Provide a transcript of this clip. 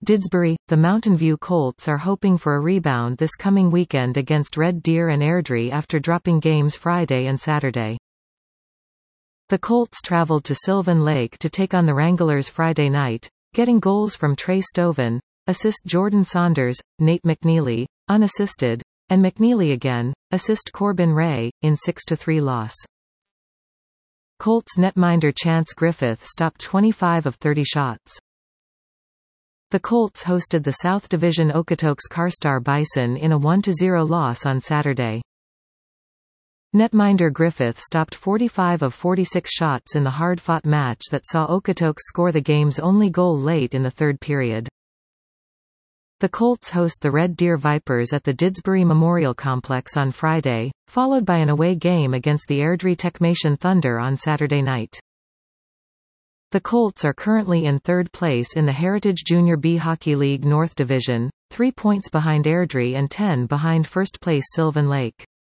Didsbury, the Mountain View Colts are hoping for a rebound this coming weekend against Red Deer and Airdrie after dropping games Friday and Saturday. The Colts traveled to Sylvan Lake to take on the Wranglers Friday night, getting goals from Trey Stoven, assist Jordan Saunders, Nate McNeely, unassisted, and McNeely again, assist Corbin Ray, in 6-3 loss. Colts netminder Chance Griffith stopped 25 of 30 shots. The Colts hosted the South Division Okotoks Carstar Bison in a 1-0 loss on Saturday. Netminder Griffith stopped 45 of 46 shots in the hard-fought match that saw Okotoks score the game's only goal late in the third period. The Colts host the Red Deer Vipers at the Didsbury Memorial Complex on Friday, followed by an away game against the Airdrie Techmation Thunder on Saturday night. The Colts are currently in third place in the Heritage Junior B Hockey League North Division, 3 points behind Airdrie and 10 behind first place Sylvan Lake.